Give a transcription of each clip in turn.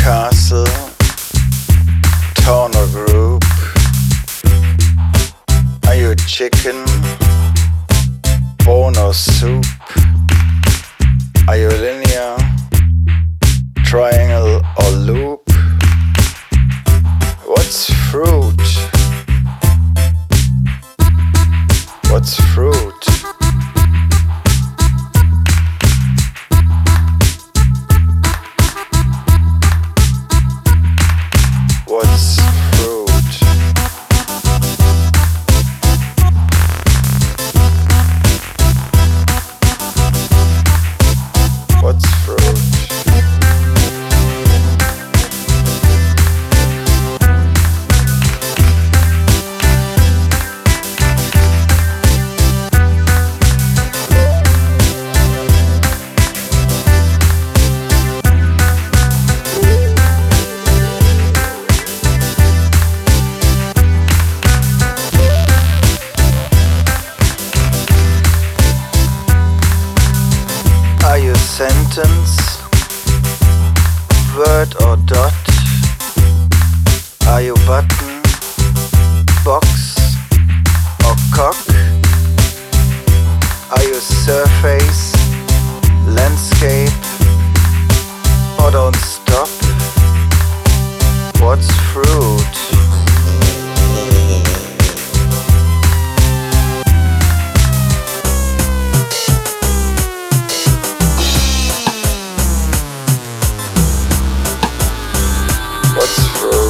castle, town or group? Are you chicken, bone or soup? Are you linear, triangle or loop? What's fruit? What's fruit? What's fruit? What's fruit? Are you sentence, word or dot? Are you button, box or cock? Are you surface, landscape or don't stop? What's fruit? What's fruit?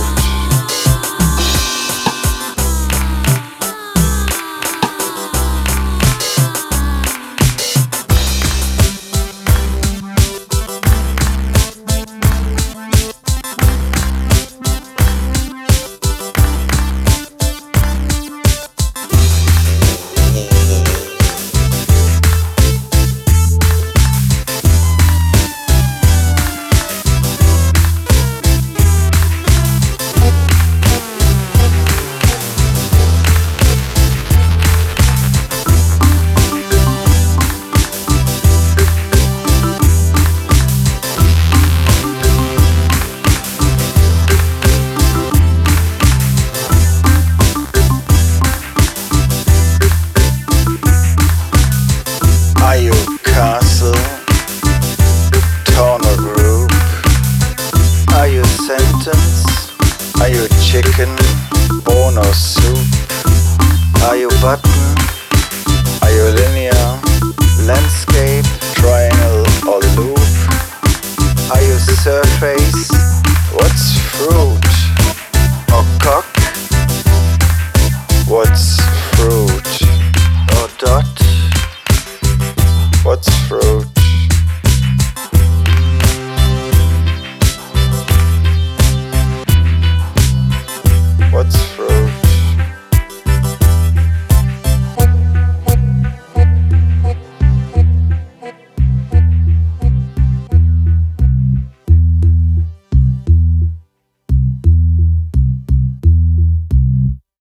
Are you castle, town or group? Are you sentence? Are you chicken, bone or soup? Are you button? Are you linear, landscape, triangle or loop? Are you surface,